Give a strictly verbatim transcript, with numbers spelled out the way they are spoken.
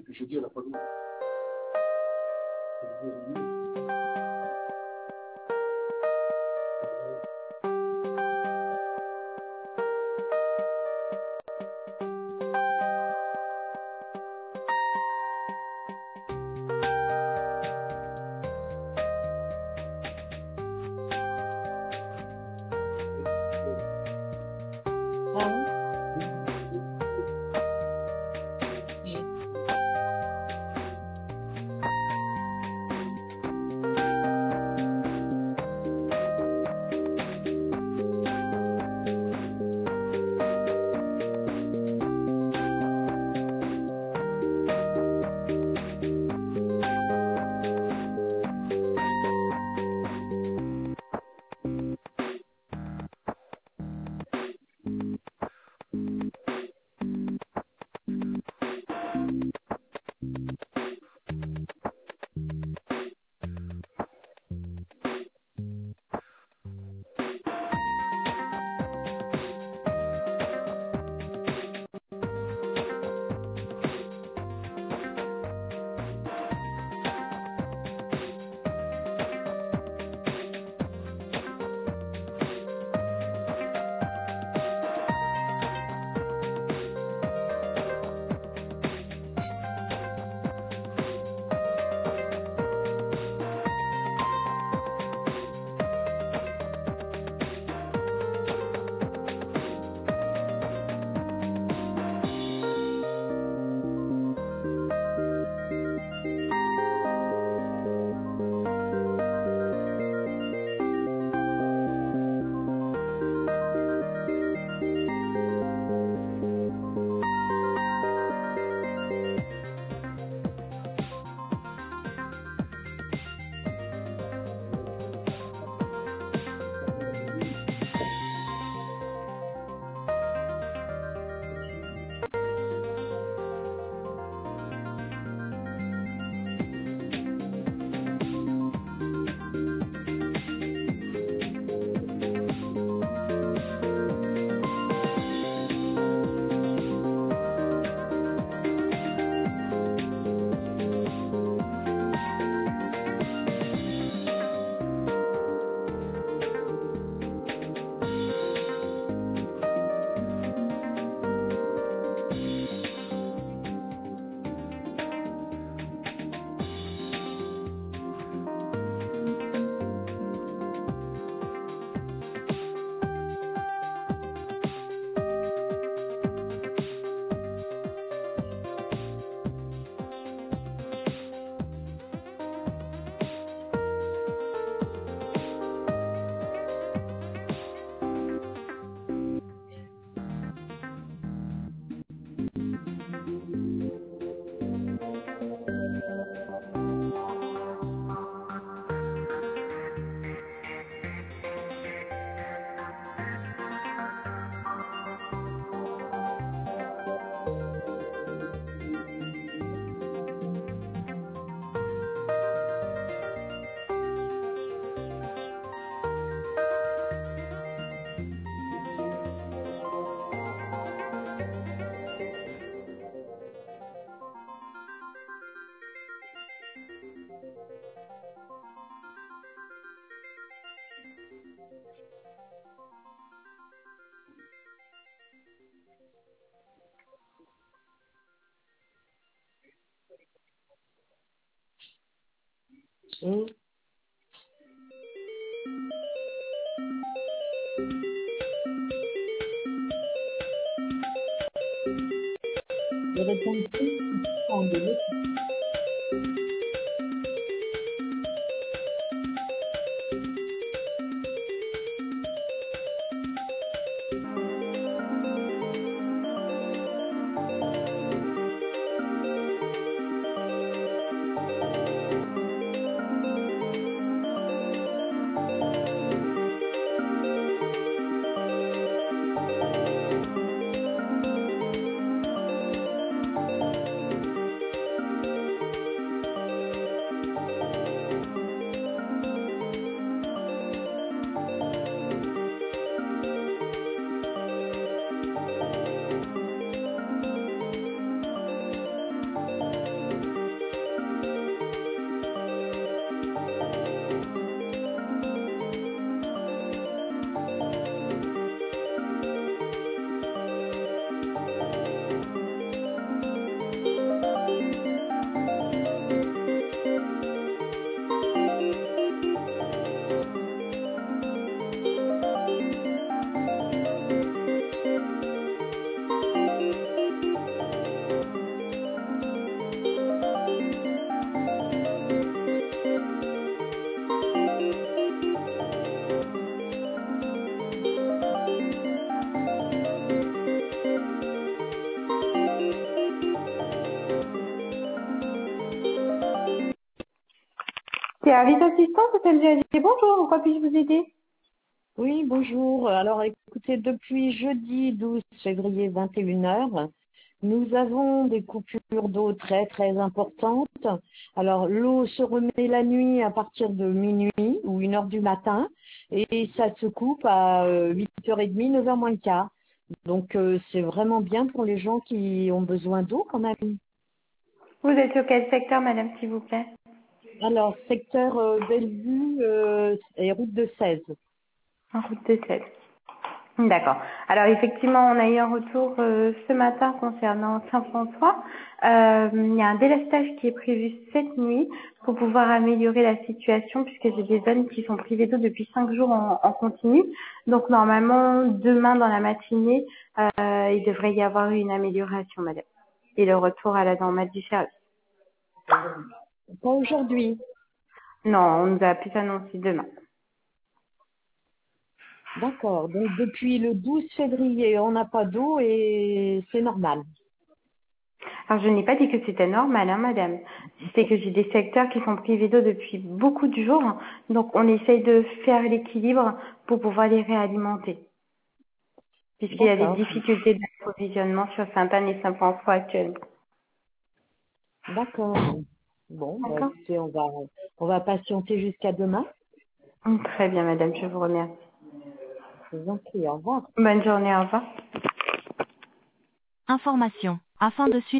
que je dis à la police. Mm. Le retention en deux. Service assistance, c'est M G A G. Bonjour, en quoi puis-je vous aider? Oui, bonjour. Alors écoutez, depuis jeudi douze février vingt et une heures, nous avons des coupures d'eau très très importantes. Alors l'eau se remet la nuit à partir de minuit ou une heure du matin et ça se coupe à euh, huit heures trente, neuf heures moins le quart. Donc euh, c'est vraiment bien pour les gens qui ont besoin d'eau quand même. Vous êtes sur quel secteur, madame, s'il vous plaît? Alors secteur euh, Bellevue euh, et route de seize. En route de tête. D'accord. Alors effectivement, on a eu un retour euh, ce matin concernant Saint-François. Euh, il y a un délestage qui est prévu cette nuit pour pouvoir améliorer la situation puisque j'ai des zones qui sont privées d'eau depuis cinq jours en, en continu. Donc normalement, demain dans la matinée, euh, il devrait y avoir une amélioration, madame. Et le retour à la normale du service. Pas aujourd'hui. Non, on nous a pu annoncer demain. D'accord. Donc depuis le douze février, on n'a pas d'eau et c'est normal. Alors, je n'ai pas dit que c'était normal, hein, madame. C'est que j'ai des secteurs qui sont privés d'eau depuis beaucoup de jours. Donc, on essaye de faire l'équilibre pour pouvoir les réalimenter. Puisqu'il y a des D'accord. difficultés d'approvisionnement sur Sainte-Anne et Saint-François actuellement. D'accord. Bon, bah D'accord? écoutez, on va on va patienter jusqu'à demain. Très bien, madame. Je vous remercie. Je vous en prie, au revoir. Bonne journée. Au revoir. Information. Afin de suivre